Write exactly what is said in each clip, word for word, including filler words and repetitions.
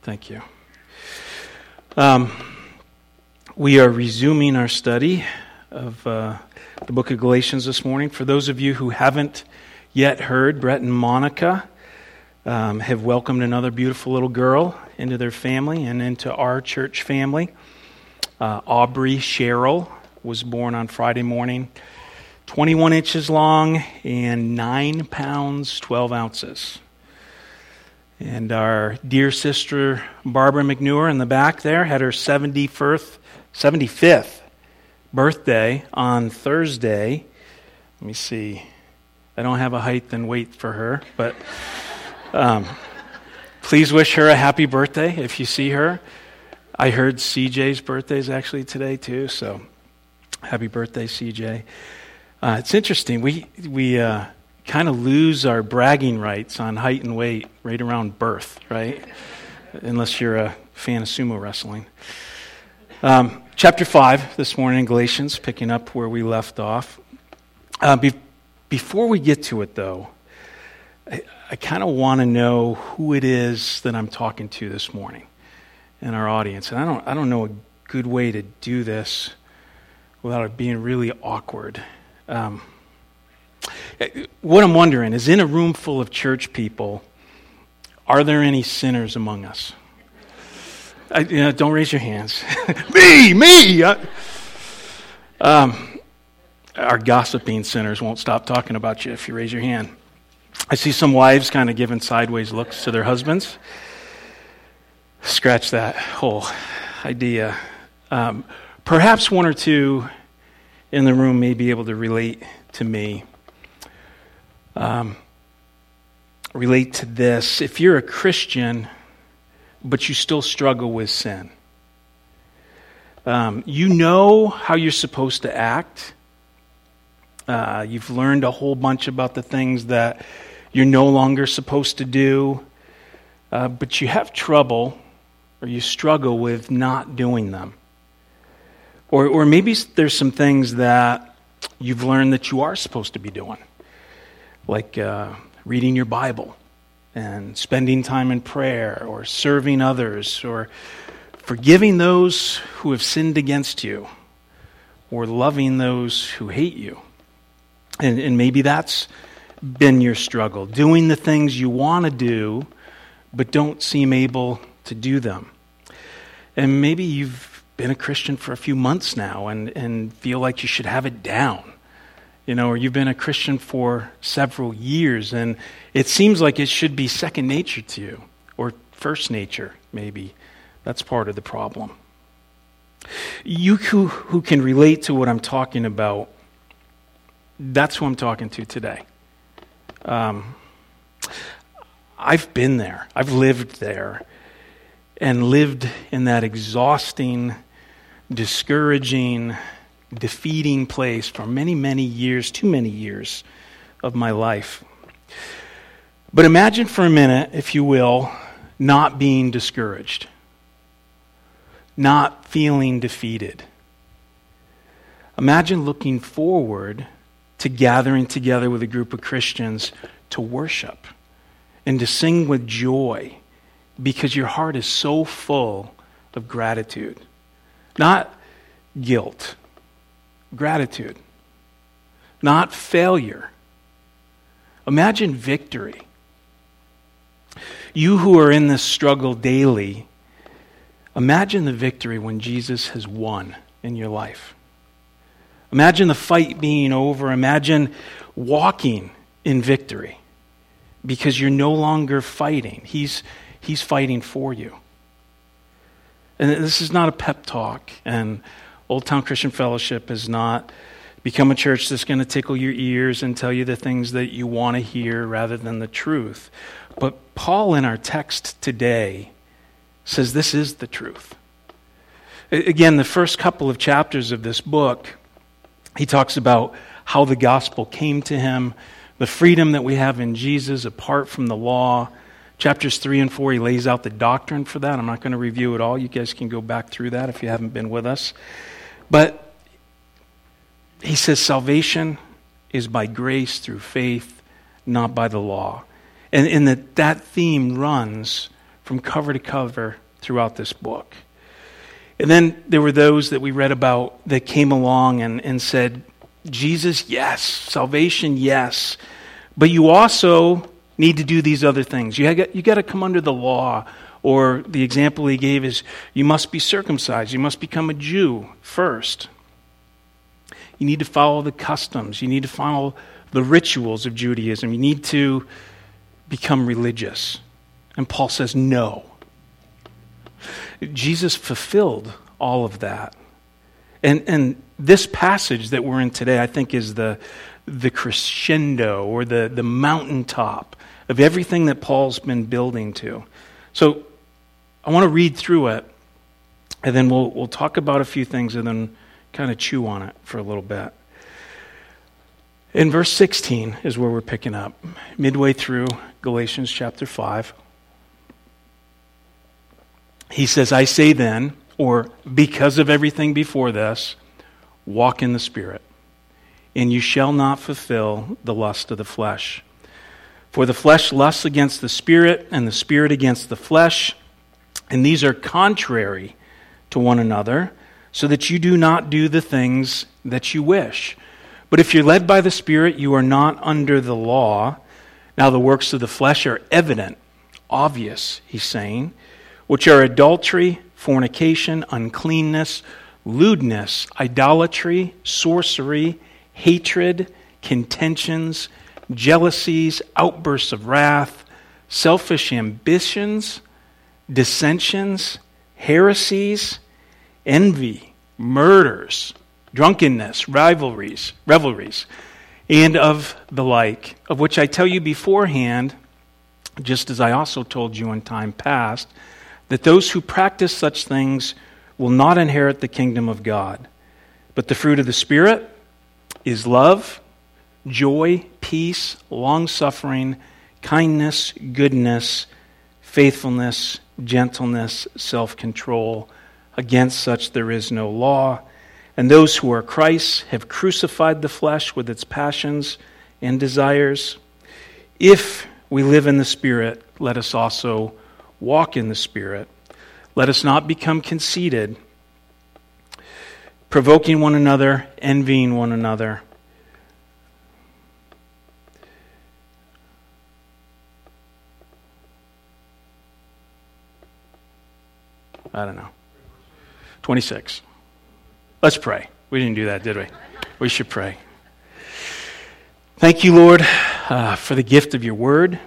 Thank you. Um, we are resuming our study of uh, the book of Galatians this morning. For those of you who haven't yet heard, Brett and Monica um, have welcomed another beautiful little girl into their family and into our church family. Uh, Aubrey Cheryl was born on Friday morning, twenty-one inches long and nine pounds, twelve ounces. And our dear sister Barbara McNewer in the back there had her seventy-fifth, seventy-fifth birthday on Thursday. Let me see. I don't have a height and weight for her, but um, please wish her a happy birthday if you see her. I heard C J's birthday is actually today too, so happy birthday, C J. Uh, it's interesting. We we uh, kind of lose our bragging rights on height and weight right around birth, right? Unless you're a fan of sumo wrestling. Um, chapter five this morning in Galatians, picking up where we left off. Uh, be, before we get to it, though, I, I kind of want to know who it is that I'm talking to this morning in our audience. And I don't I don't know a good way to do this without it being really awkward. Um, what I'm wondering is, in a room full of church people, are there any sinners among us? I, you know, don't raise your hands. me, me! I, um, our gossiping sinners won't stop talking about you if you raise your hand. I see some wives kind of giving sideways looks to their husbands. Scratch that whole idea. Um, perhaps one or two in the room may be able to relate to me. Um, relate to this. If you're a Christian, but you still struggle with sin, um, you know how you're supposed to act. Uh, you've learned a whole bunch about the things that you're no longer supposed to do, uh, but you have trouble or you struggle with not doing them. Or, or maybe there's some things that you've learned that you are supposed to be doing, like uh, reading your Bible and spending time in prayer, or serving others, or forgiving those who have sinned against you, or loving those who hate you. And, and maybe that's been your struggle, doing the things you want to do, but don't seem able to do them. And maybe you've been a Christian for a few months now and, and feel like you should have it down. You know, or you've been a Christian for several years and it seems like it should be second nature to you, or first nature, maybe. That's part of the problem. You who, who can relate to what I'm talking about, that's who I'm talking to today. Um, I've been there. I've lived there and lived in that exhausting, discouraging, defeating place for many, many years, too many years of my life. But imagine for a minute, if you will, not being discouraged, not feeling defeated. Imagine looking forward to gathering together with a group of Christians to worship and to sing with joy because your heart is so full of gratitude. Not guilt, gratitude. Not failure. Imagine victory. You who are in this struggle daily, imagine the victory when Jesus has won in your life. Imagine the fight being over. Imagine walking in victory because you're no longer fighting. He's, he's fighting for you. And this is not a pep talk, and Old Town Christian Fellowship is not become a church that's going to tickle your ears and tell you the things that you want to hear rather than the truth. But Paul in our text today says this is the truth. Again, the first couple of chapters of this book, he talks about how the gospel came to him, the freedom that we have in Jesus apart from the law. Chapters three and four, he lays out the doctrine for that. I'm not going to review it all. You guys can go back through that if you haven't been with us. But he says salvation is by grace through faith, not by the law. And, and that, that theme runs from cover to cover throughout this book. And then there were those that we read about that came along and, and said, Jesus, yes. Salvation, yes. But you also need to do these other things. You got, you got to come under the law. Or the example he gave is, you must be circumcised. You must become a Jew first. You need to follow the customs. You need to follow the rituals of Judaism. You need to become religious. And Paul says, no. Jesus fulfilled all of that. And and this passage that we're in today, I think, is the the crescendo or the, the mountaintop of everything that Paul's been building to. So I want to read through it, and then we'll we'll talk about a few things and then kind of chew on it for a little bit. In verse sixteen is where we're picking up, midway through Galatians chapter five. He says, I say then, or because of everything before this, walk in the Spirit, and you shall not fulfill the lust of the flesh. For the flesh lusts against the Spirit, and the Spirit against the flesh, and these are contrary to one another, so that you do not do the things that you wish. But if you're led by the Spirit, you are not under the law. Now the works of the flesh are evident, obvious, he's saying, which are adultery, fornication, uncleanness, lewdness, idolatry, sorcery, hatred, contentions, jealousies, outbursts of wrath, selfish ambitions, dissensions, heresies, envy, murders, drunkenness, rivalries, revelries, and of the like, of which I tell you beforehand, just as I also told you in time past, that those who practice such things will not inherit the kingdom of God. But the fruit of the Spirit is love, joy, peace, long-suffering, kindness, goodness, faithfulness, gentleness, self-control. Against such there is no law. And those who are Christ's have crucified the flesh with its passions and desires. If we live in the Spirit, let us also walk in the Spirit. Let us not become conceited, provoking one another, envying one another. I don't know. twenty-six. Let's pray. We didn't do that, did we? We should pray. Thank you, Lord, uh, for the gift of your word.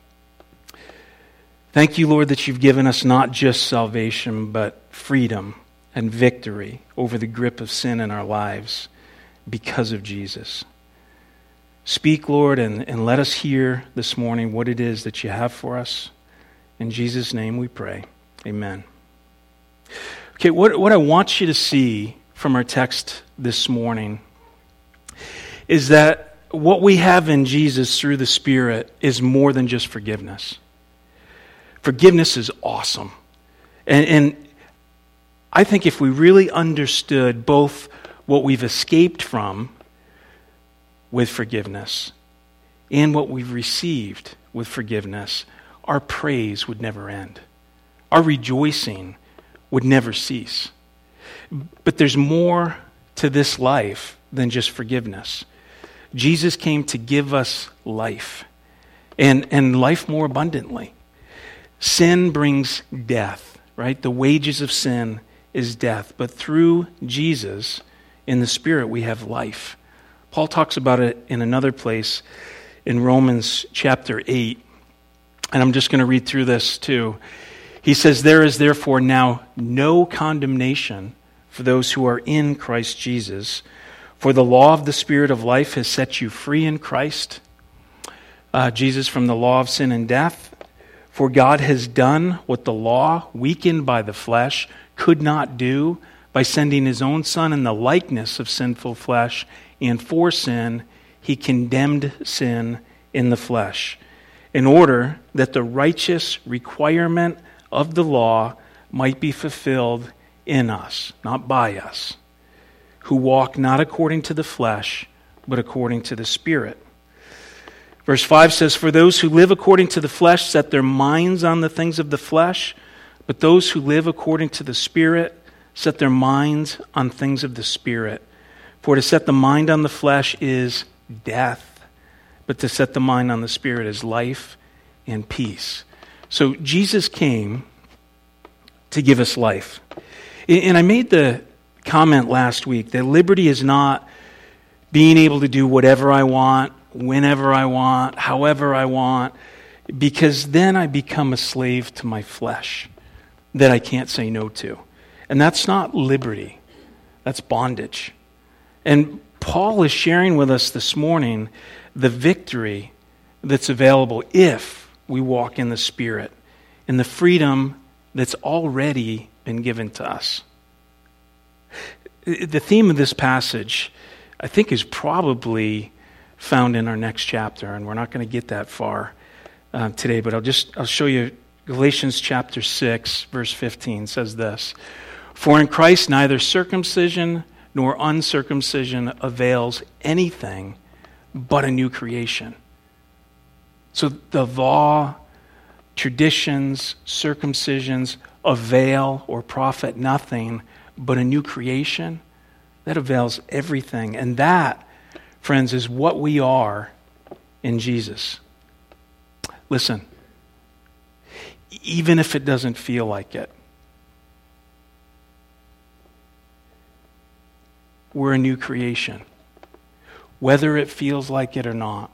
Thank you, Lord, that you've given us not just salvation, but freedom and victory over the grip of sin in our lives because of Jesus. Speak, Lord, and, and let us hear this morning what it is that you have for us. In Jesus' name we pray. Amen. Okay, what, what I want you to see from our text this morning is that what we have in Jesus through the Spirit is more than just forgiveness. Forgiveness is awesome. And, and I think if we really understood both what we've escaped from with forgiveness and what we've received with forgiveness, our praise would never end. Our rejoicing would never cease. But there's more to this life than just forgiveness. Jesus came to give us life, and, and life more abundantly. Sin brings death, right? The wages of sin is death. But through Jesus, in the Spirit, we have life. Paul talks about it in another place in Romans chapter eight. And I'm just going to read through this too. He says, there is therefore now no condemnation for those who are in Christ Jesus. For the law of the Spirit of life has set you free in Christ, uh, Jesus, from the law of sin and death. For God has done what the law, weakened by the flesh, could not do by sending his own Son in the likeness of sinful flesh, and for sin, he condemned sin in the flesh, in order that the righteous requirement of the law might be fulfilled in us, not by us, who walk not according to the flesh, but according to the Spirit. Verse five says, "For those who live according to the flesh set their minds on the things of the flesh, but those who live according to the Spirit set their minds on things of the Spirit. For to set the mind on the flesh is death, but to set the mind on the Spirit is life and peace." So Jesus came to give us life. And I made the comment last week that liberty is not being able to do whatever I want, whenever I want, however I want, because then I become a slave to my flesh that I can't say no to. And that's not liberty. That's bondage. And Paul is sharing with us this morning the victory that's available if we walk in the Spirit and the freedom that's already been given to us. The theme of this passage, I think, is probably found in our next chapter, and we're not going to get that far uh, today, but I'll just I'll show you. Galatians chapter six, verse fifteen says this: "For in Christ neither circumcision nor uncircumcision avails anything, but a new creation." So the law, traditions, circumcisions avail or profit nothing, but a new creation, that avails everything. And that, friends, is what we are in Jesus. Listen, even if it doesn't feel like it, we're a new creation, whether it feels like it or not.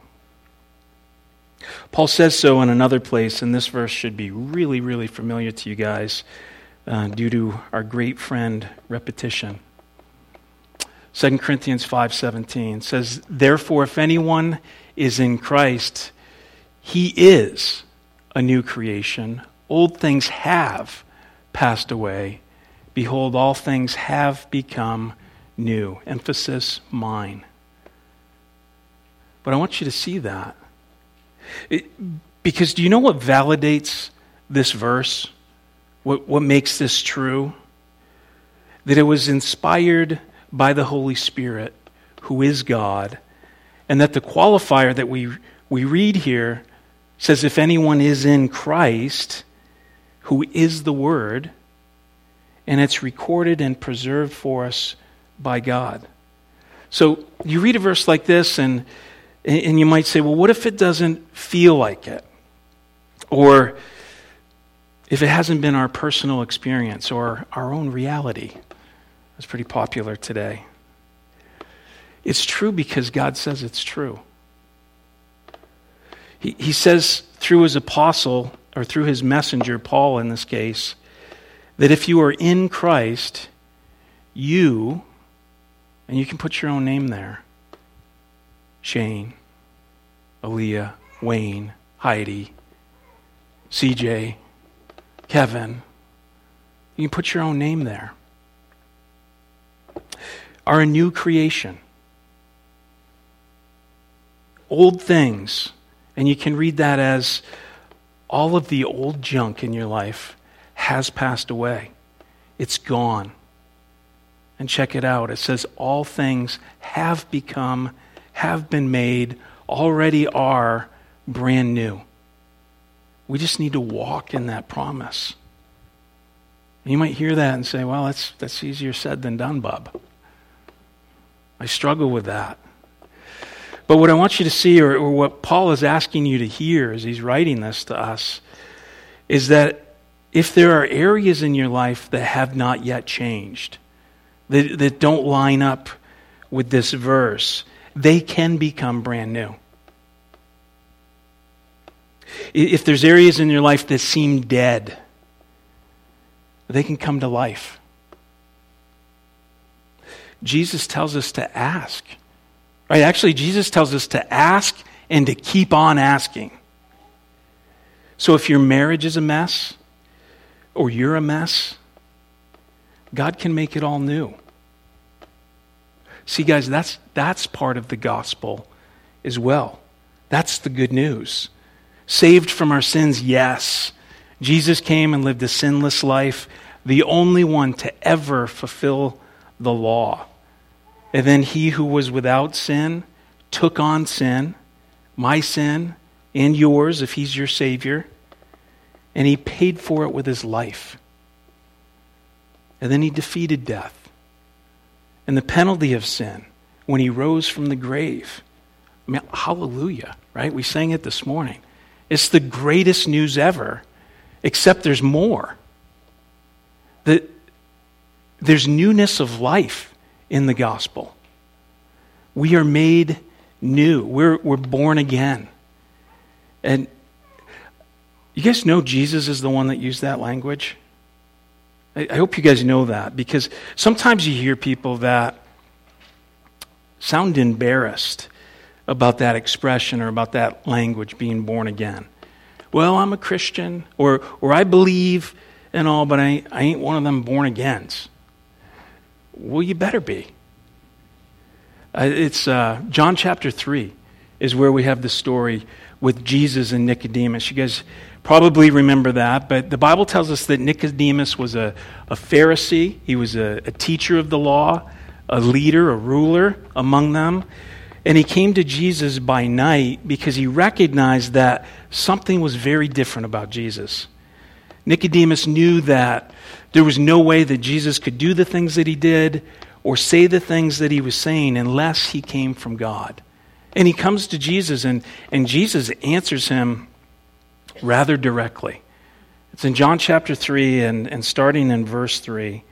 Paul says so in another place, and this verse should be really, really familiar to you guys uh, due to our great friend repetition. Second Corinthians five seventeen says, "Therefore, if anyone is in Christ, he is a new creation. Old things have passed away. Behold, all things have become new." Emphasis, mine. But I want you to see that. It, because do you know what validates this verse? What, what makes this true? That it was inspired by the Holy Spirit, who is God, and that the qualifier that we, we read here says, if anyone is in Christ, who is the Word, and it's recorded and preserved for us by God. So you read a verse like this, and and you might say, well, what if it doesn't feel like it? Or if it hasn't been our personal experience or our own reality? That's pretty popular today. It's true because God says it's true. He, he says through his apostle, or through his messenger, Paul in this case, that if you are in Christ, you, and you can put your own name there, Shane, Aaliyah, Wayne, Heidi, C J, Kevin, you can put your own name there, are a new creation. Old things, and you can read that as all of the old junk in your life has passed away. It's gone. And check it out. It says all things have become, have been made, already are brand new. We just need to walk in that promise. And you might hear that and say, well, that's that's easier said than done, Bob. I struggle with that. But what I want you to see, or, or what Paul is asking you to hear as he's writing this to us, is that if there are areas in your life that have not yet changed, that, that don't line up with this verse, they can become brand new. If there's areas in your life that seem dead, they can come to life. Jesus tells us to ask. Right? Actually, Jesus tells us to ask and to keep on asking. So if your marriage is a mess, or you're a mess, God can make it all new. See, guys, that's that's part of the gospel as well. That's the good news. Saved from our sins, yes. Jesus came and lived a sinless life, the only one to ever fulfill the law. And then he who was without sin took on sin, my sin and yours if he's your Savior. And he paid for it with his life. And then he defeated death and the penalty of sin when he rose from the grave. I mean, hallelujah, right? We sang it this morning. It's the greatest news ever, except there's more. The, there's newness of life in the gospel. We are made new. We're, we're born again. And you guys know Jesus is the one that used that language? I, I hope you guys know that, because sometimes you hear people that sound embarrassed about that expression or about that language, being born again. Well, I'm a Christian, or or I believe and all, but I, I ain't one of them born agains. Well, you better be. Uh, it's uh, John chapter three is where we have the story with Jesus and Nicodemus. You guys probably remember that, but the Bible tells us that Nicodemus was a, a Pharisee. He was a, a teacher of the law, a leader, a ruler among them. And he came to Jesus by night because he recognized that something was very different about Jesus. Nicodemus knew that there was no way that Jesus could do the things that he did or say the things that he was saying unless he came from God. And he comes to Jesus, and, and Jesus answers him rather directly. It's in John chapter three, and, and starting in verse three.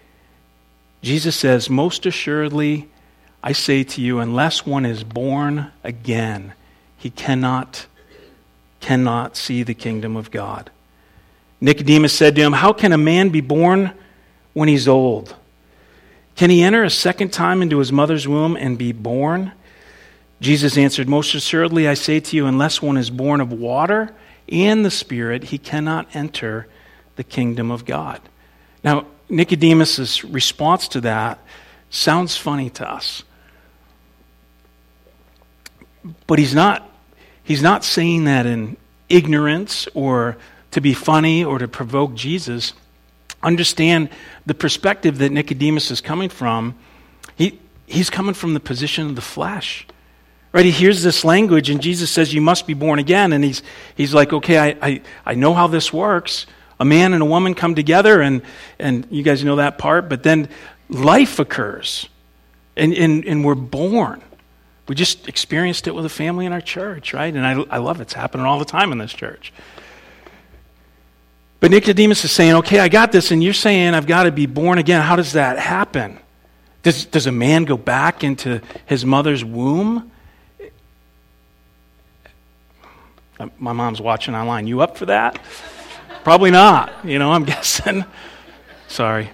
Jesus says, "Most assuredly, I say to you, unless one is born again, he cannot, cannot see the kingdom of God." Nicodemus said to him, "How can a man be born when he's old? Can he enter a second time into his mother's womb and be born?" Jesus answered, "Most assuredly, I say to you, unless one is born of water and the Spirit, he cannot enter the kingdom of God." Now, Nicodemus' response to that sounds funny to us. But he's not, he's not saying that in ignorance or to be funny or to provoke Jesus. Understand the perspective that Nicodemus is coming from. He, he's coming from the position of the flesh. Right? He hears this language and Jesus says, "You must be born again." And he's he's like, okay, I, I, I know how this works. A man and a woman come together, and, and you guys know that part, but then life occurs. And, and, and we're born. We just experienced it with a family in our church, right? And I, I love it. It's happening all the time in this church. But Nicodemus is saying, okay, I got this, and you're saying I've got to be born again. How does that happen? Does, does a man go back into his mother's womb? My mom's watching online. You up for that? Probably not. You know, I'm guessing. Sorry.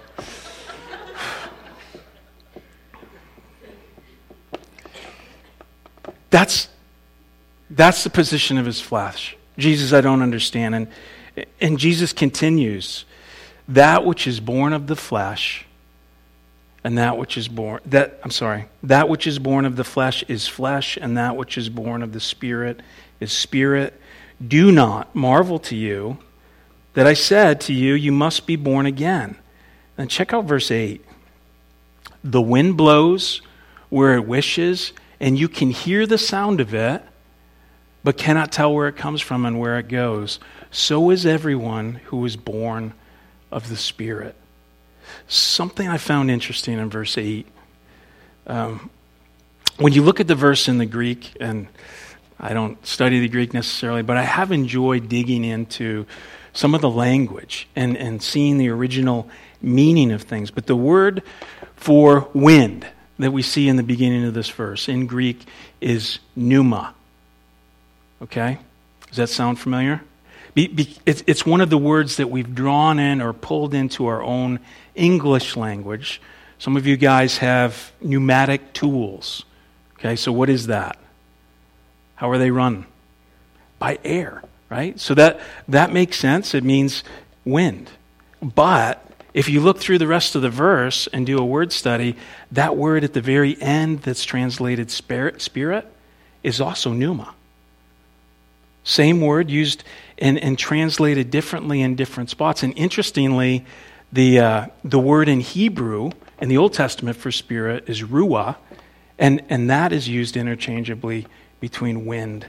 That's that's the position of his flesh. Jesus, I don't understand. And and Jesus continues, that which is born of the flesh, and that which is born that I'm sorry, that which is born of the flesh is flesh, and that which is born of the Spirit is spirit. Do not marvel to you that I said to you, you must be born again. And check out verse eight. The wind blows where it wishes, and you can hear the sound of it, but cannot tell where it comes from and where it goes. So is everyone who is born of the Spirit. Something I found interesting in verse eight. Um, when you look at the verse in the Greek, and I don't study the Greek necessarily, but I have enjoyed digging into some of the language and, and seeing the original meaning of things. But the word for wind that we see in the beginning of this verse in Greek is pneuma. Okay? Does that sound familiar? Be, be, it's, it's one of the words that we've drawn in or pulled into our own English language. Some of you guys have pneumatic tools. Okay, so what is that? How are they run? By air, right? So that, that makes sense. It means wind. But if you look through the rest of the verse and do a word study, that word at the very end that's translated spirit, spirit is also pneuma. Same word used and, and translated differently in different spots. And interestingly, the uh, the word in Hebrew in the Old Testament for spirit is ruah, and, and that is used interchangeably between wind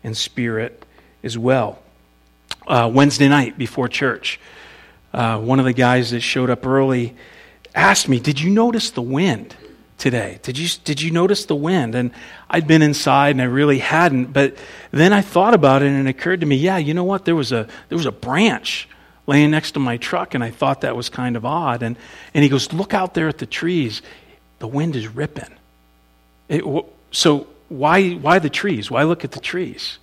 and spirit as well. Uh, Wednesday night before church, uh, one of the guys that showed up early asked me, "Did you notice the wind today? Did you did you notice the wind?" And I'd been inside and I really hadn't, but then I thought about it and it occurred to me, yeah, you know what? There was a there was a branch laying next to my truck, and I thought that was kind of odd. And and he goes, "Look out there at the trees. The wind is ripping." It, so why why the trees? Why look at the trees?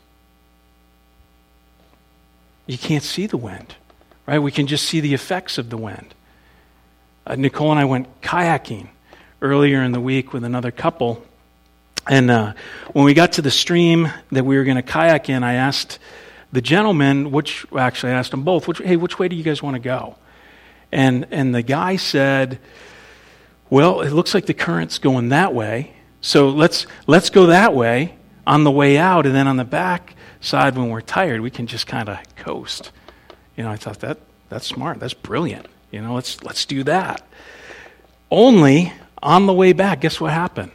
You can't see the wind, right? We can just see the effects of the wind. Uh, Nicole and I went kayaking earlier in the week with another couple. And uh, when we got to the stream that we were going to kayak in, I asked the gentleman, which, well, actually I asked them both, which, hey, which way do you guys want to go? And and the guy said, well, it looks like the current's going that way, so let's let's go that way on the way out, and then on the back side when we're tired, we can just kind of coast. You know, I thought that that's smart, that's brilliant. You know, let's let's do that. Only on the way back, guess what happened?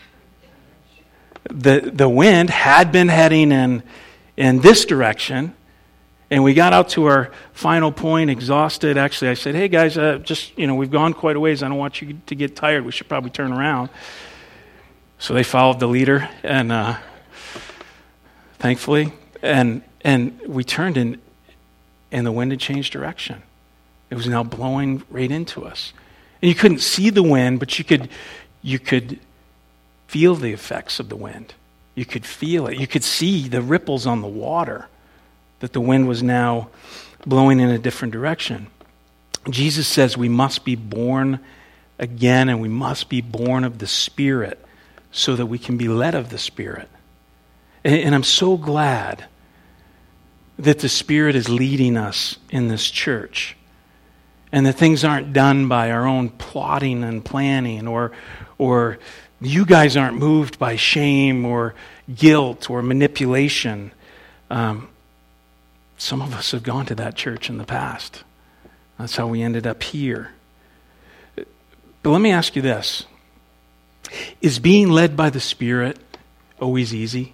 The the wind had been heading in in this direction, and we got out to our final point exhausted. Actually, I said, "Hey guys, uh, just you know, we've gone quite a ways. I don't want you to get tired. We should probably turn around." So they followed the leader, and uh, thankfully, and and we turned in, and the wind had changed direction. It was now blowing right into us. And you couldn't see the wind, but you could you could feel the effects of the wind. You could feel it. You could see the ripples on the water, that the wind was now blowing in a different direction. Jesus says we must be born again, and we must be born of the Spirit so that we can be led of the Spirit. And, and I'm so glad that the Spirit is leading us in this church, and that things aren't done by our own plotting and planning, or or you guys aren't moved by shame or guilt or manipulation. Um, some of us have gone to that church in the past. That's how we ended up here. But let me ask you this. Is being led by the Spirit always easy?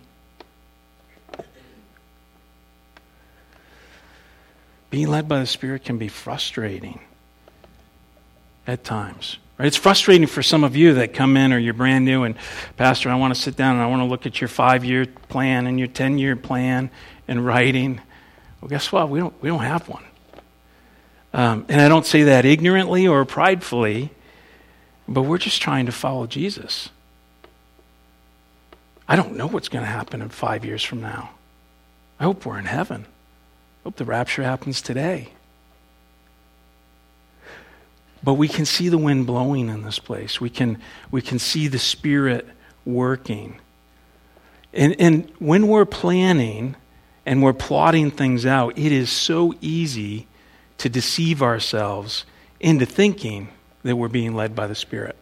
Being led by the Spirit can be frustrating at times. Right? It's frustrating for some of you that come in, or you're brand new, and Pastor, I want to sit down and I want to look at your five-year plan and your ten-year plan and writing. Well, guess what? We don't we don't have one. Um, and I don't say that ignorantly or pridefully, but we're just trying to follow Jesus. I don't know what's going to happen in five years from now. I hope we're in heaven. I hope the rapture happens today. But we can see the wind blowing in this place. We can we can see the Spirit working. And, and when we're planning and we're plotting things out, it is so easy to deceive ourselves into thinking that we're being led by the Spirit.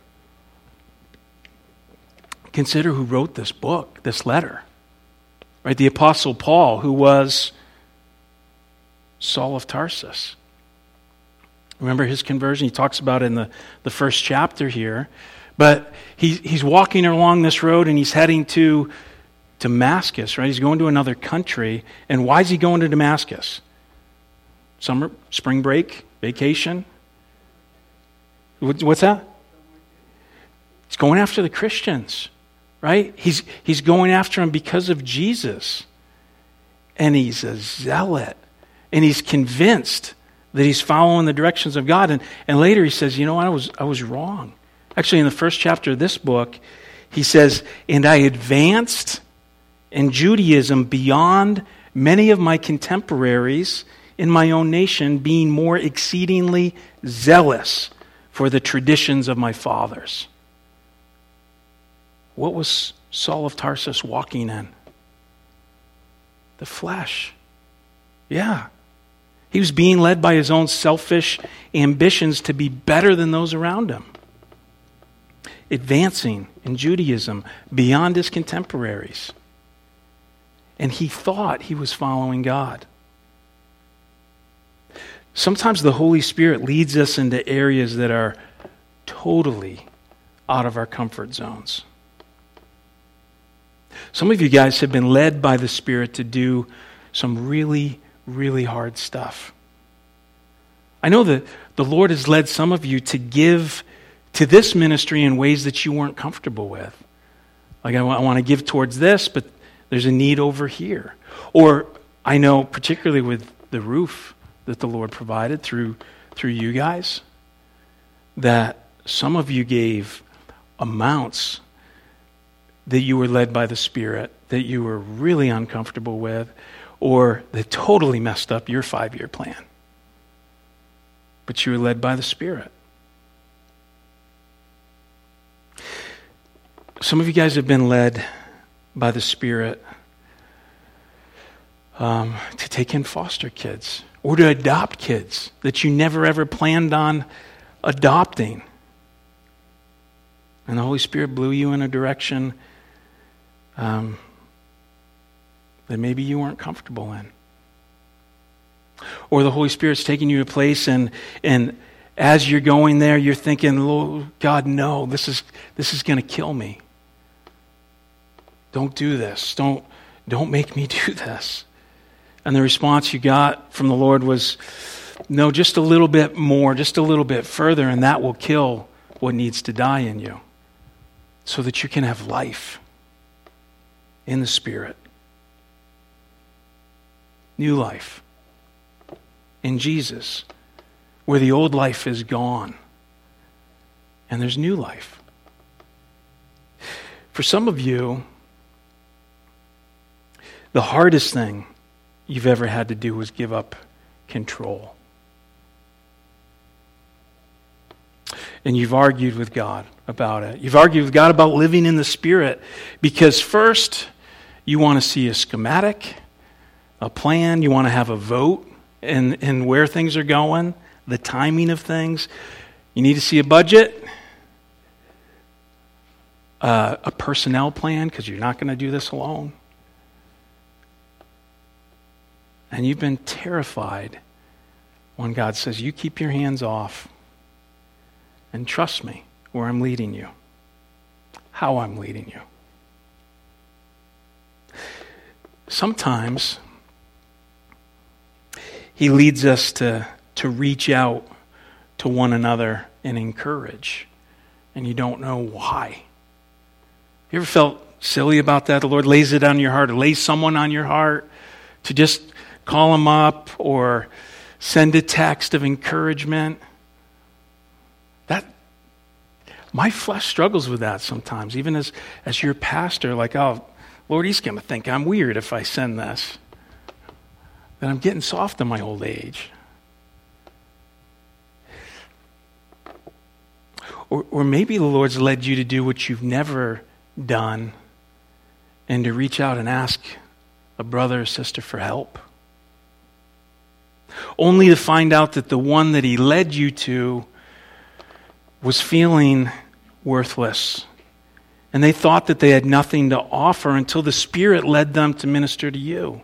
Consider who wrote this book, this letter. Right? The Apostle Paul, who was Saul of Tarsus. Remember his conversion? He talks about it in the, the first chapter here. But he, he's walking along this road and he's heading to Damascus, right? He's going to another country. And why is he going to Damascus? Summer, spring break, vacation? What's that? He's going after the Christians, right? He's, he's going after them because of Jesus. And he's a zealot. And he's convinced that he's following the directions of God. And, and later he says, you know what, I was, I was wrong. Actually, in the first chapter of this book, he says, and I advanced in Judaism beyond many of my contemporaries in my own nation, being more exceedingly zealous for the traditions of my fathers. What was Saul of Tarsus walking in? The flesh. Yeah. He was being led by his own selfish ambitions to be better than those around him. Advancing in Judaism beyond his contemporaries. And he thought he was following God. Sometimes the Holy Spirit leads us into areas that are totally out of our comfort zones. Some of you guys have been led by the Spirit to do some really, really hard stuff. I know that the Lord has led some of you to give to this ministry in ways that you weren't comfortable with. Like, I want, I want to give towards this, but there's a need over here. Or I know, particularly with the roof that the Lord provided through through you guys, that some of you gave amounts that you were led by the Spirit, that you were really uncomfortable with, or that totally messed up your five-year plan. But you were led by the Spirit. Some of you guys have been led by the Spirit um, to take in foster kids or to adopt kids that you never ever planned on adopting. And the Holy Spirit blew you in a direction um, that maybe you weren't comfortable in. Or the Holy Spirit's taking you to a place, and and as you're going there, you're thinking, Lord God, no, this is this is going to kill me. Don't do this. Don't don't make me do this. And the response you got from the Lord was, no, just a little bit more, just a little bit further, and that will kill what needs to die in you, so that you can have life in the Spirit. New life in Jesus, where the old life is gone and there's new life. For some of you, the hardest thing you've ever had to do was give up control. And you've argued with God about it. You've argued with God about living in the Spirit, because first you want to see a schematic, a plan, you want to have a vote in, in where things are going, the timing of things. You need to see a budget, uh, a personnel plan, because you're not going to do this alone. And you've been terrified when God says, you keep your hands off and trust me where I'm leading you, how I'm leading you. Sometimes He leads us to, to reach out to one another and encourage, and you don't know why. You ever felt silly about that? The Lord lays it on your heart, or lays someone on your heart to just call them up or send a text of encouragement. That, my flesh struggles with that sometimes, even as, as your pastor, like, oh, Lord, He's going to think I'm weird if I send this. That I'm getting soft in my old age. Or, or maybe the Lord's led you to do what you've never done, and to reach out and ask a brother or sister for help. Only to find out that the one that He led you to was feeling worthless. And they thought that they had nothing to offer until the Spirit led them to minister to you.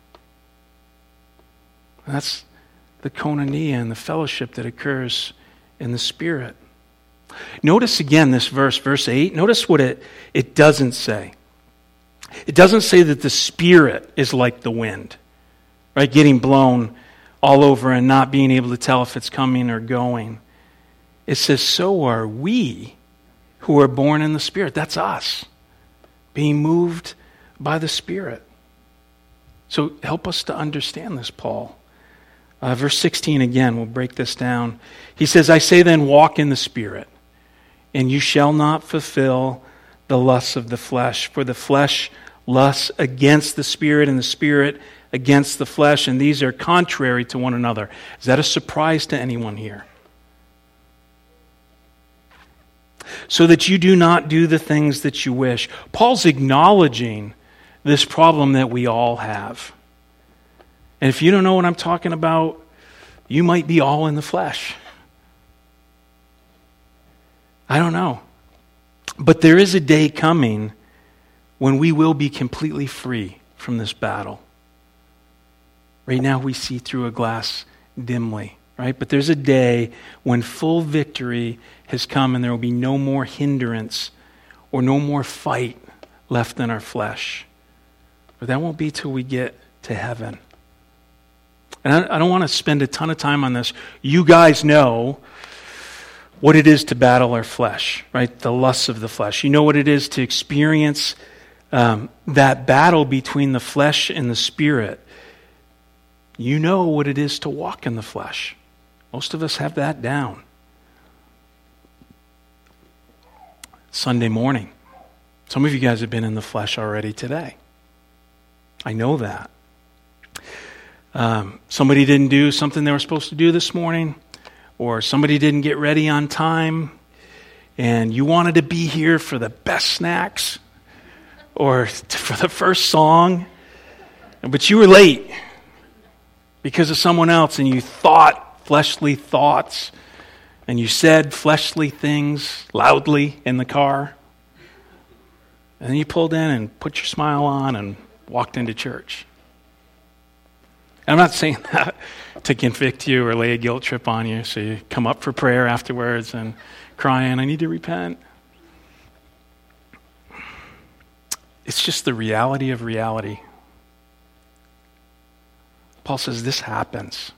That's the koinonia and the fellowship that occurs in the Spirit. Notice again this verse, verse eight. Notice what it, it doesn't say. It doesn't say that the Spirit is like the wind, right? Getting blown all over and not being able to tell if it's coming or going. It says, so are we who are born in the Spirit. That's us, being moved by the Spirit. So help us to understand this, Paul. Uh, verse sixteen again, we'll break this down. He says, I say then, walk in the Spirit, and you shall not fulfill the lusts of the flesh. For the flesh lusts against the Spirit, and the Spirit against the flesh, and these are contrary to one another. Is that a surprise to anyone here? So that you do not do the things that you wish. Paul's acknowledging this problem that we all have. And if you don't know what I'm talking about, you might be all in the flesh. I don't know. But there is a day coming when we will be completely free from this battle. Right now we see through a glass dimly, right? But there's a day when full victory has come and there will be no more hindrance or no more fight left in our flesh. But that won't be till we get to heaven. And I, I don't want to spend a ton of time on this. You guys know what it is to battle our flesh, right? The lusts of the flesh. You know what it is to experience um, that battle between the flesh and the spirit. You know what it is to walk in the flesh. Most of us have that down. Sunday morning. Some of you guys have been in the flesh already today. I know that. Um, somebody didn't do something they were supposed to do this morning, or somebody didn't get ready on time, and you wanted to be here for the best snacks, or for the first song, but you were late because of someone else, and you thought fleshly thoughts, and you said fleshly things loudly in the car, and then you pulled in and put your smile on and walked into church. I'm not saying that to convict you or lay a guilt trip on you, so you come up for prayer afterwards and crying, I need to repent. It's just the reality of reality. Paul says this happens.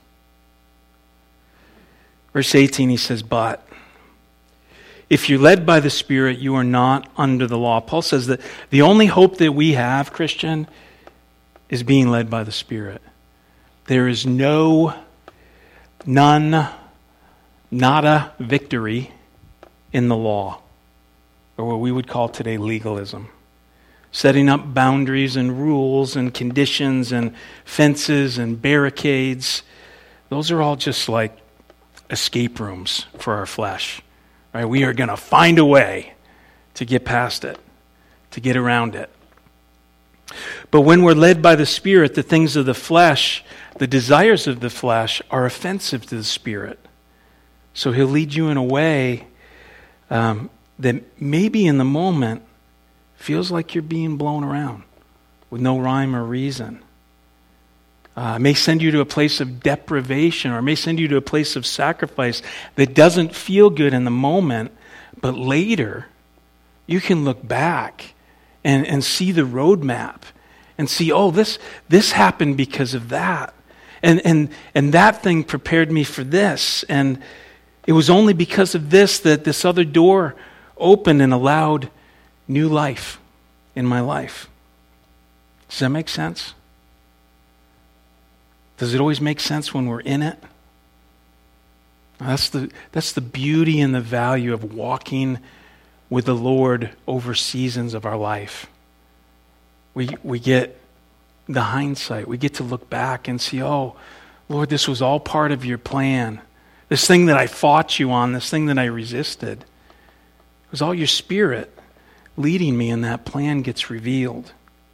Verse eighteen, he says, but if you're led by the Spirit, you are not under the law. Paul says that the only hope that we have, Christian, is being led by the Spirit. There is no, none, nada victory in the law, or what we would call today legalism. Setting up boundaries and rules and conditions and fences and barricades, those are all just like escape rooms for our flesh. Right? We are going to find a way to get past it, to get around it. But when we're led by the Spirit, the things of the flesh, the desires of the flesh are offensive to the Spirit. So he'll lead you in a way um, that maybe in the moment feels like you're being blown around with no rhyme or reason. Uh, may send you to a place of deprivation, or may send you to a place of sacrifice that doesn't feel good in the moment, but later you can look back and, and see the roadmap and see, oh, this this happened because of that. And, and, and that thing prepared me for this. And it was only because of this that this other door opened and allowed new life in my life. Does that make sense? Does it always make sense when we're in it? That's the, that's the beauty and the value of walking with the Lord over seasons of our life. We, we get the hindsight. We get to look back and see, oh, Lord, this was all part of your plan. This thing that I fought you on, this thing that I resisted, it was all your Spirit leading me, and that plan gets revealed.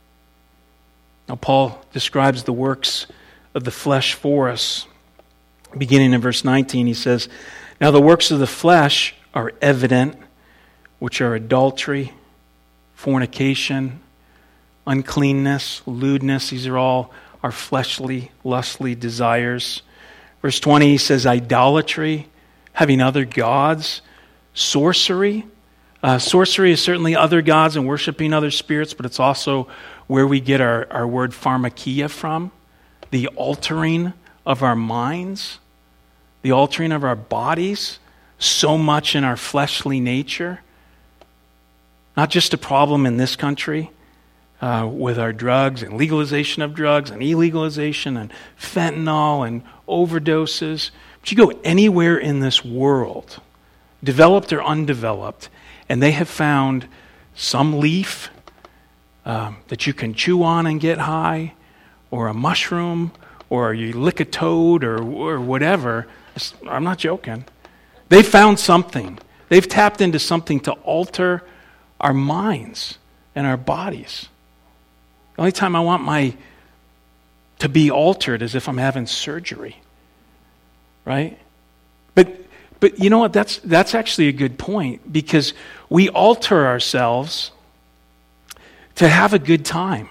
Now, Paul describes the works of the flesh for us. Beginning in verse nineteen, he says, now the works of the flesh are evident, which are adultery, fornication, uncleanness, lewdness. These are all our fleshly, lustly desires. Verse twenty, he says idolatry, having other gods, sorcery. Uh, sorcery is certainly other gods and worshiping other spirits, but it's also where we get our, our word pharmakia from. The altering of our minds, the altering of our bodies, so much in our fleshly nature. Not just a problem in this country uh, with our drugs and legalization of drugs and illegalization and fentanyl and overdoses. But you go anywhere in this world, developed or undeveloped, and they have found some leaf um, that you can chew on and get high, or a mushroom, or you lick a toad, or, or whatever. I'm not joking. They found something. They've tapped into something to alter our minds and our bodies. The only time I want my to be altered is if I'm having surgery, right? But but you know what? That's that's actually a good point, because we alter ourselves to have a good time.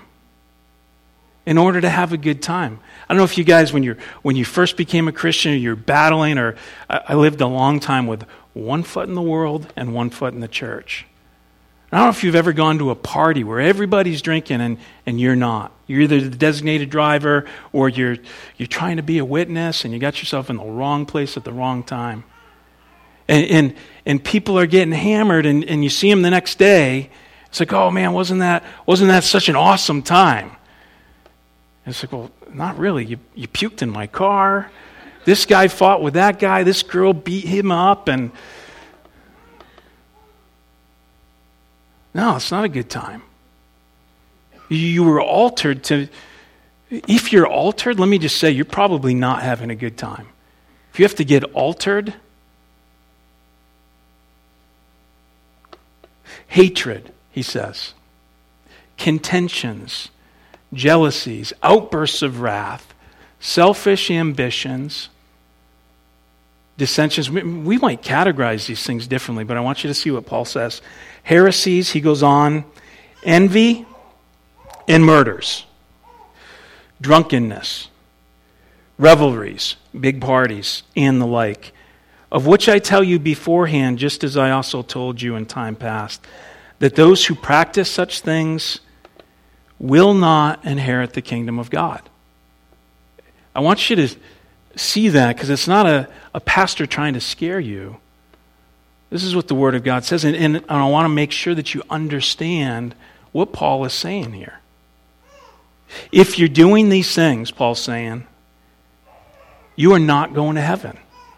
In order to have a good time. I don't know if you guys, when you're when you first became a Christian, or you're battling, or I, I lived a long time with one foot in the world and one foot in the church. I don't know if you've ever gone to a party where everybody's drinking and, and you're not. You're either the designated driver or you're you're trying to be a witness and you got yourself in the wrong place at the wrong time. And and, and people are getting hammered and, and you see them the next day. It's like, oh man, wasn't that wasn't that such an awesome time? And it's like, well, not really. You you puked in my car. This guy fought with that guy. This girl beat him up and no, it's not a good time. You were altered to, if you're altered, let me just say, you're probably not having a good time. If you have to get altered, hatred, he says, contentions, jealousies, outbursts of wrath, selfish ambitions, dissensions. We might categorize these things differently, but I want you to see what Paul says. Heresies, he goes on, envy and murders, drunkenness, revelries, big parties, and the like, of which I tell you beforehand, just as I also told you in time past, that those who practice such things will not inherit the kingdom of God. I want you to see that because it's not a, a pastor trying to scare you. This is what the Word of God says, and, and I want to make sure that you understand what Paul is saying here. If you're doing these things, Paul's saying, you are not going to heaven.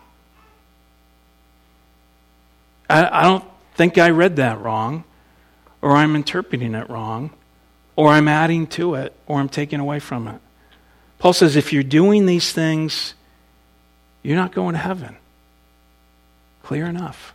I, I don't think I read that wrong, or I'm interpreting it wrong, or I'm adding to it, or I'm taking away from it. Paul says, if you're doing these things, you're not going to heaven. Clear enough.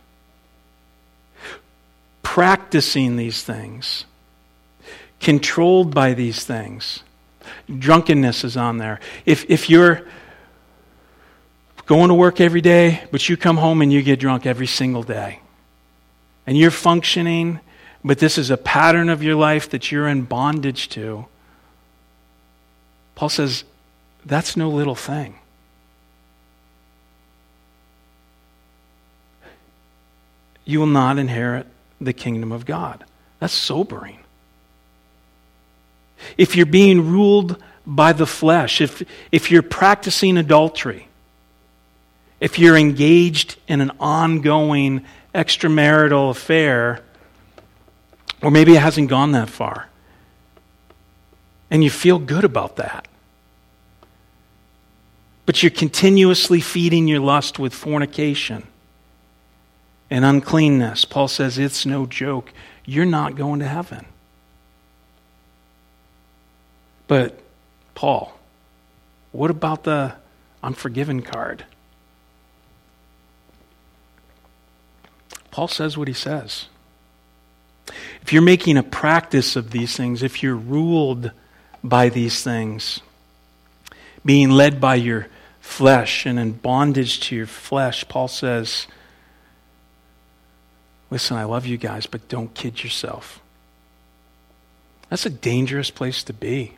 Practicing these things, controlled by these things. Drunkenness is on there. If if you're going to work every day, but you come home and you get drunk every single day, and you're functioning, but this is a pattern of your life that you're in bondage to, Paul says, that's no little thing. You will not inherit the kingdom of God. That's sobering. If you're being ruled by the flesh, if, if you're practicing adultery, if you're engaged in an ongoing extramarital affair, or maybe it hasn't gone that far, and you feel good about that, but you're continuously feeding your lust with fornication and uncleanness, Paul says it's no joke. You're not going to heaven. But, Paul, what about the I'm forgiven card? Paul says what he says. If you're making a practice of these things, if you're ruled by these things, being led by your flesh and in bondage to your flesh, Paul says, listen, I love you guys, but don't kid yourself. That's a dangerous place to be.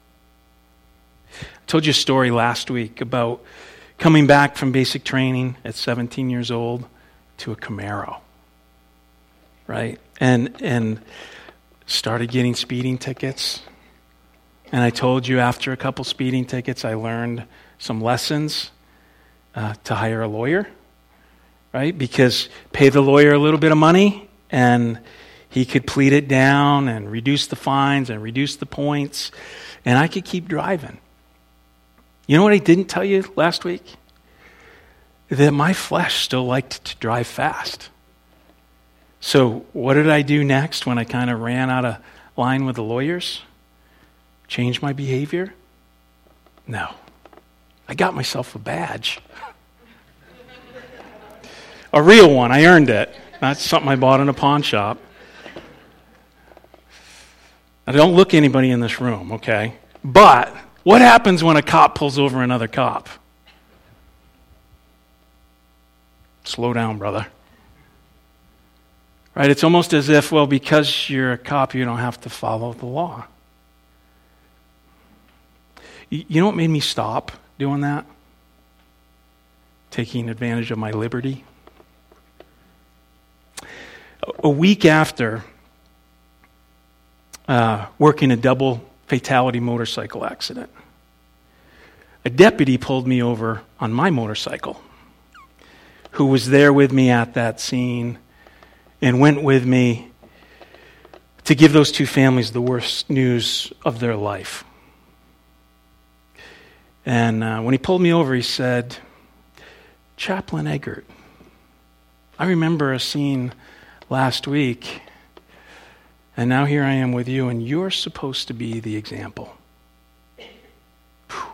I told you a story last week about coming back from basic training at seventeen years old to a Camaro, right? And and started getting speeding tickets. And I told you after a couple speeding tickets, I learned some lessons uh, to hire a lawyer. Right? Because pay the lawyer a little bit of money and he could plead it down and reduce the fines and reduce the points and I could keep driving. You know what I didn't tell you last week? That my flesh still liked to drive fast. So what did I do next when I kind of ran out of line with the lawyers? Change my behavior? No. I got myself a badge. A real one. I earned it. Not something I bought in a pawn shop. I don't look anybody in this room, okay? But what happens when a cop pulls over another cop? Slow down, brother. Right? It's almost as if, well, because you're a cop, you don't have to follow the law. You know what made me stop doing that? Taking advantage of my liberty? A week after uh, working a double fatality motorcycle accident. A deputy pulled me over on my motorcycle, who was there with me at that scene and went with me to give those two families the worst news of their life. And uh, when he pulled me over, he said, "Chaplain Eggert, I remember a scene last week, and now here I am with you, and you're supposed to be the example." Whew.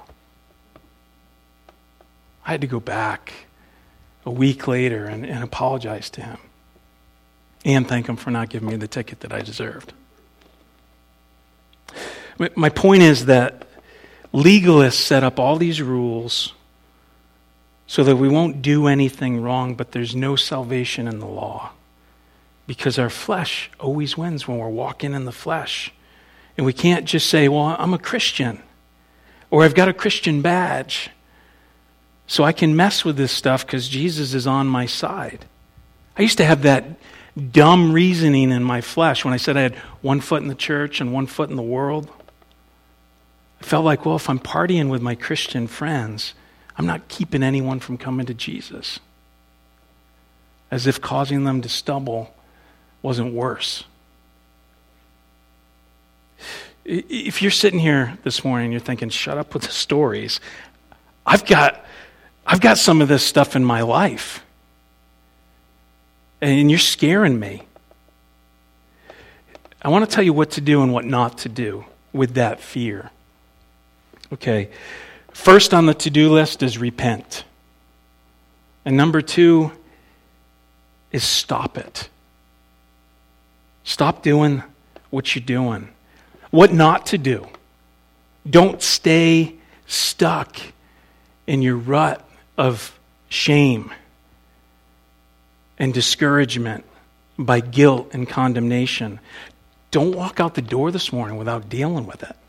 I had to go back a week later and, and apologize to him and thank him for not giving me the ticket that I deserved. My point is that legalists set up all these rules so that we won't do anything wrong, but there's no salvation in the law. Because our flesh always wins when we're walking in the flesh. And we can't just say, well, I'm a Christian, or I've got a Christian badge, so I can mess with this stuff because Jesus is on my side. I used to have that dumb reasoning in my flesh when I said I had one foot in the church and one foot in the world. I felt like, well, if I'm partying with my Christian friends, I'm not keeping anyone from coming to Jesus. As if causing them to stumble wasn't worse. If you're sitting here this morning and you're thinking, shut up with the stories, I've got, I've got some of this stuff in my life. And you're scaring me. I want to tell you what to do and what not to do with that fear. Okay, first on the to-do list is repent. And number two is stop it. Stop doing what you're doing. What not to do. Don't stay stuck in your rut of shame and discouragement by guilt and condemnation. Don't walk out the door this morning without dealing with it.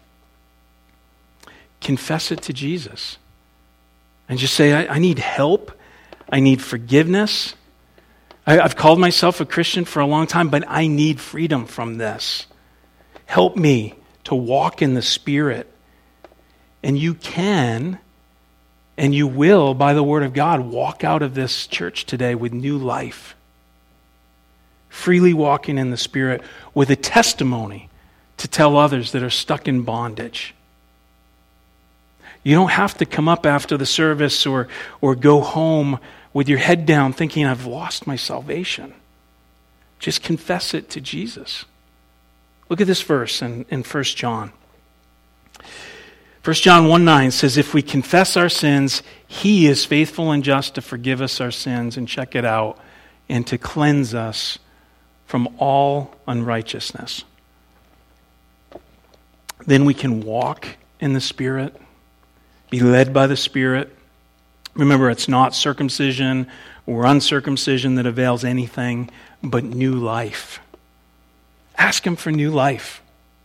Confess it to Jesus. And just say, I, I need help. I need forgiveness. I, I've called myself a Christian for a long time, but I need freedom from this. Help me to walk in the Spirit. And you can, and you will, by the Word of God, walk out of this church today with new life. Freely walking in the Spirit with a testimony to tell others that are stuck in bondage. You don't have to come up after the service or, or go home with your head down thinking, I've lost my salvation. Just confess it to Jesus. Look at this verse in, in First John. First John one nine says, if we confess our sins, He is faithful and just to forgive us our sins, and check it out, and to cleanse us from all unrighteousness. Then we can walk in the Spirit, be led by the Spirit. Remember, it's not circumcision or uncircumcision that avails anything, but new life. Ask Him for new life.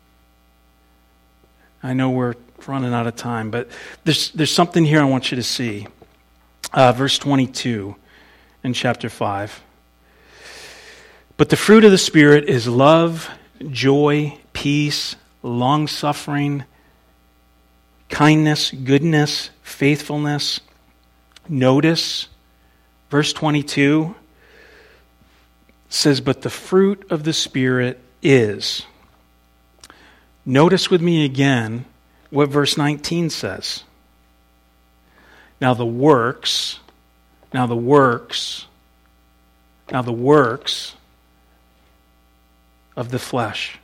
I know we're running out of time, but there's there's something here I want you to see. Uh, verse twenty-two in chapter five. But the fruit of the Spirit is love, joy, peace, long-suffering, kindness, goodness, faithfulness. Notice, verse twenty-two says, but the fruit of the Spirit is. Notice with me again what verse nineteen says. Now the works, now the works, now the works of the flesh.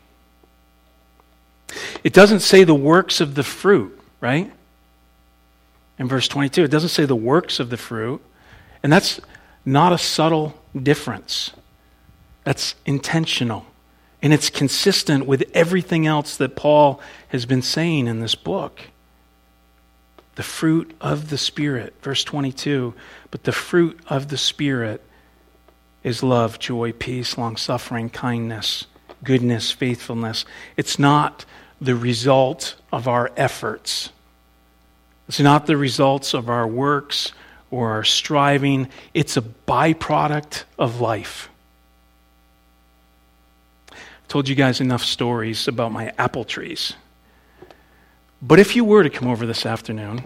It doesn't say the works of the fruit, right? In verse twenty-two, it doesn't say the works of the fruit. And that's not a subtle difference. That's intentional. And it's consistent with everything else that Paul has been saying in this book. The fruit of the Spirit, verse twenty-two, but the fruit of the Spirit is love, joy, peace, long-suffering, kindness, goodness, faithfulness. It's not the result of our efforts. It's not the results of our works or our striving. It's a byproduct of life. told you guys enough stories about my apple trees. But if you were to come over this afternoon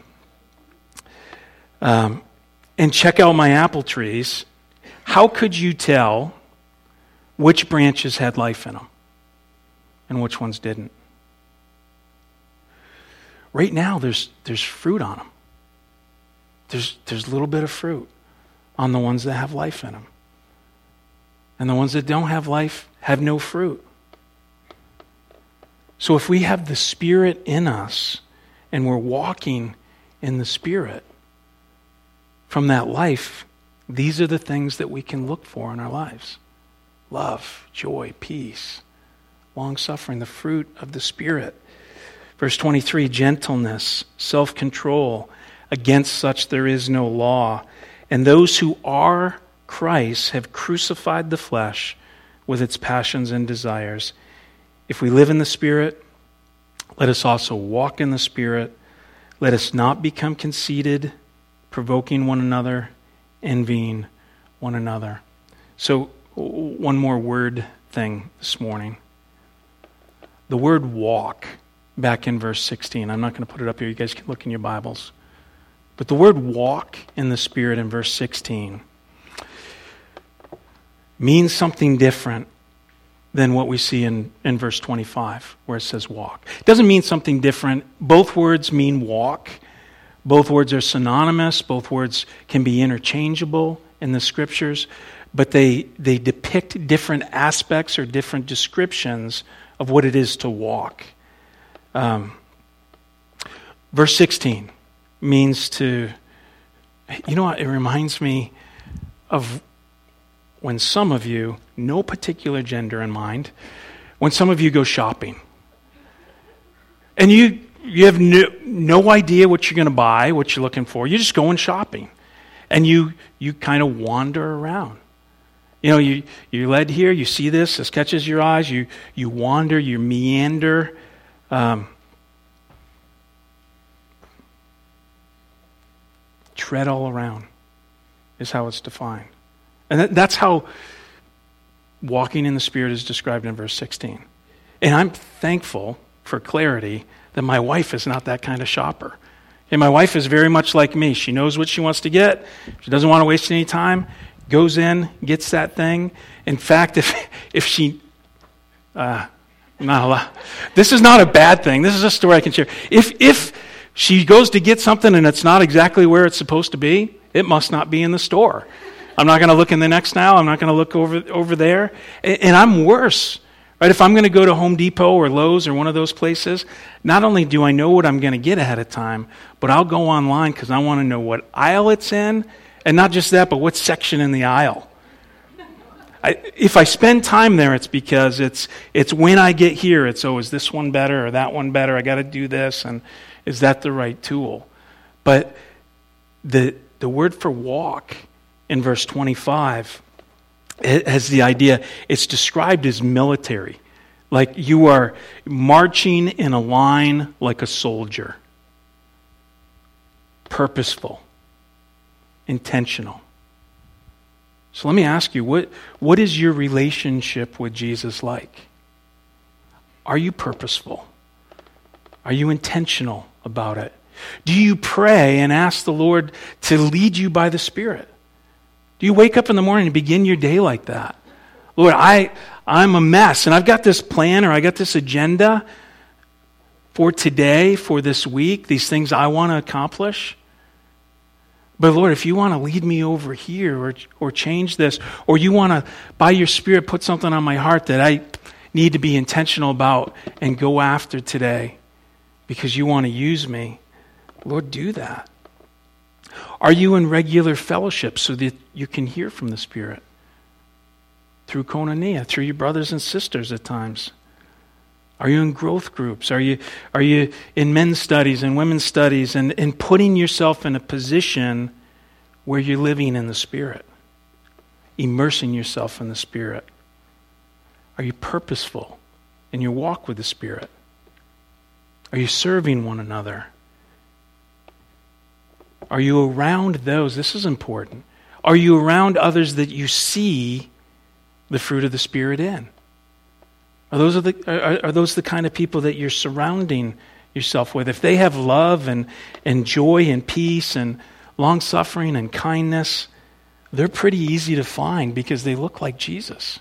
um, and check out my apple trees, how could you tell which branches had life in them and which ones didn't? Right now, there's there's fruit on them. There's there's a little bit of fruit on the ones that have life in them. And the ones that don't have life have no fruit. So if we have the Spirit in us and we're walking in the Spirit, from that life, these are the things that we can look for in our lives. Love, joy, peace, long-suffering, the fruit of the Spirit. Verse twenty-three, gentleness, self-control. Against such there is no law. And those who are Christ have crucified the flesh with its passions and desires. If we live in the Spirit, let us also walk in the Spirit. Let us not become conceited, provoking one another, envying one another. So, one more word thing this morning. The word walk, back in verse sixteen. I'm not going to put it up here. You guys can look in your Bibles. But the word walk in the Spirit in verse sixteen means something different than what we see in, in verse twenty-five, where it says walk. It doesn't mean something different. Both words mean walk. Both words are synonymous. Both words can be interchangeable in the Scriptures, but they, they depict different aspects or different descriptions of what it is to walk. Um, verse sixteen means to, you know what, it reminds me of when some of you, no particular gender in mind, when some of you go shopping. And you you have no, no idea what you're going to buy, what you're looking for. You're just going shopping. And you you kind of wander around. You know, you, you're led here, you see this, this catches your eyes, you, you wander, you meander. Um, tread all around is how it's defined. And that, that's how walking in the Spirit is described in verse sixteen. And I'm thankful for clarity that my wife is not that kind of shopper. And my wife is very much like me. She knows what she wants to get. She doesn't want to waste any time. Goes in, gets that thing. In fact, if if she... Uh, not a lot. This is not a bad thing. This is a story I can share. If If she goes to get something and it's not exactly where it's supposed to be, it must not be in the store. I'm not going to look in the next aisle. I'm not going to look over over there. And, and I'm worse. Right? If I'm going to go to Home Depot or Lowe's or one of those places, not only do I know what I'm going to get ahead of time, but I'll go online because I want to know what aisle it's in, and not just that, but what section in the aisle. I, if I spend time there, it's because it's it's when I get here, it's, oh, is this one better or that one better? I got to do this, and is that the right tool? But the the word for walk in verse twenty-five, it has the idea, it's described as military. Like you are marching in a line like a soldier. Purposeful. Intentional. So let me ask you, what, what is your relationship with Jesus like? Are you purposeful? Are you intentional about it? Do you pray and ask the Lord to lead you by the Spirit? Do you wake up in the morning and begin your day like that? Lord, I, I'm a mess, and I've got this plan or I got this agenda for today, for this week, these things I want to accomplish. But Lord, if you want to lead me over here or, or change this, or you want to, by your Spirit, put something on my heart that I need to be intentional about and go after today because you want to use me, Lord, do that. Are you in regular fellowship so that you can hear from the Spirit? Through koinonia, through your brothers and sisters at times. Are you in growth groups? Are you are you in men's studies and women's studies and, and putting yourself in a position where you're living in the Spirit? Immersing yourself in the Spirit. Are you purposeful in your walk with the Spirit? Are you serving one another? Are you around those? This is important. Are you around others that you see the fruit of the Spirit in? Are those, are, the, are, are those the kind of people that you're surrounding yourself with? If they have love and, and joy and peace and long-suffering and kindness, they're pretty easy to find because they look like Jesus.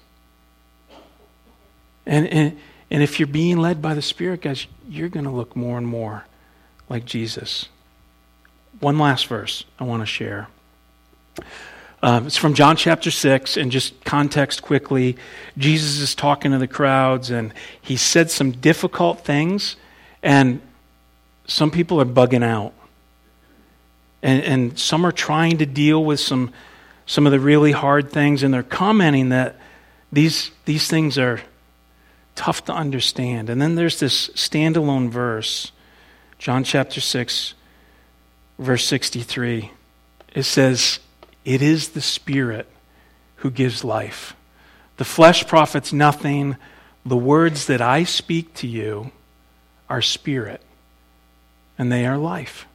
And, and, and if you're being led by the Spirit, guys, you're going to look more and more like Jesus. One last verse I want to share. Um, it's from John chapter six, and just context quickly. Jesus is talking to the crowds, and he said some difficult things, and some people are bugging out. And, and some are trying to deal with some some of the really hard things, and they're commenting that these these things are tough to understand. And then there's this standalone verse, John chapter six, verse sixty-three. It says, "It is the Spirit who gives life. The flesh profits nothing. The words that I speak to you are spirit, and they are life."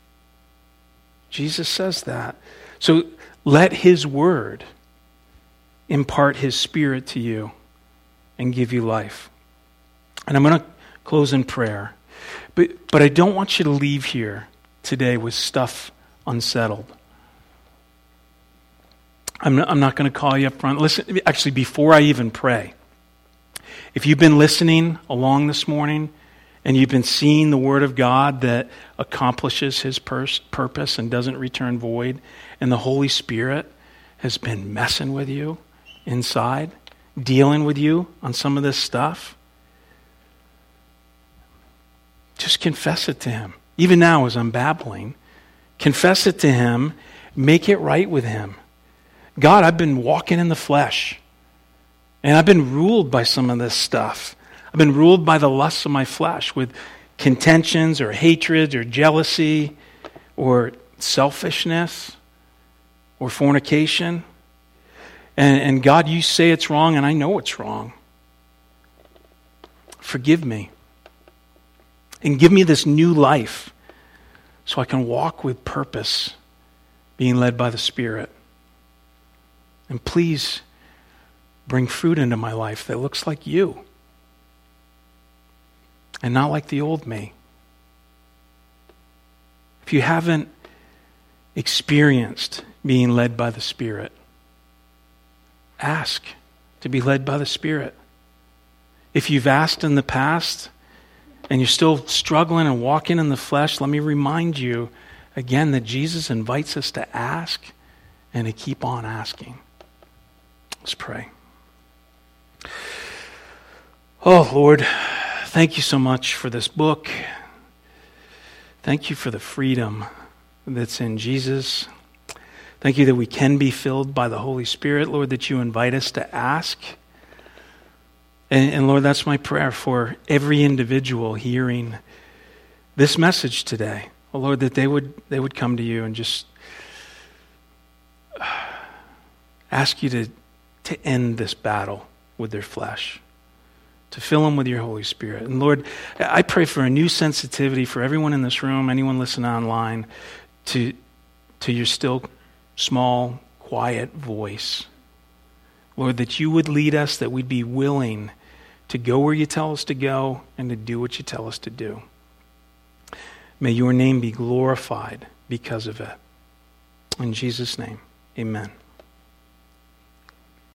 Jesus says that. So let his word impart his Spirit to you and give you life. And I'm going to close in prayer. But, but I don't want you to leave here today with stuff unsettled. I'm not, I'm not going to call you up front. Listen, actually, before I even pray, if you've been listening along this morning and you've been seeing the Word of God that accomplishes his pers- purpose and doesn't return void, and the Holy Spirit has been messing with you inside, dealing with you on some of this stuff, just confess it to him. Even now as I'm babbling, confess it to him, make it right with him. God, I've been walking in the flesh, and I've been ruled by some of this stuff. I've been ruled by the lusts of my flesh with contentions or hatred or jealousy or selfishness or fornication. And, and God, you say it's wrong, and I know it's wrong. Forgive me. And give me this new life so I can walk with purpose, being led by the Spirit. And please bring fruit into my life that looks like you and not like the old me. If you haven't experienced being led by the Spirit, ask to be led by the Spirit. If you've asked in the past and you're still struggling and walking in the flesh, let me remind you again that Jesus invites us to ask and to keep on asking. Let's pray. Oh, Lord, thank you so much for this book. Thank you for the freedom that's in Jesus. Thank you that we can be filled by the Holy Spirit, Lord, that you invite us to ask. And, and Lord, that's my prayer for every individual hearing this message today. Oh, Lord, that they would they would come to you and just ask you to, to end this battle with their flesh, to fill them with your Holy Spirit. And Lord, I pray for a new sensitivity for everyone in this room, anyone listening online, to, to your still small, quiet voice. Lord, that you would lead us, that we'd be willing to go where you tell us to go and to do what you tell us to do. May your name be glorified because of it. In Jesus' name, amen.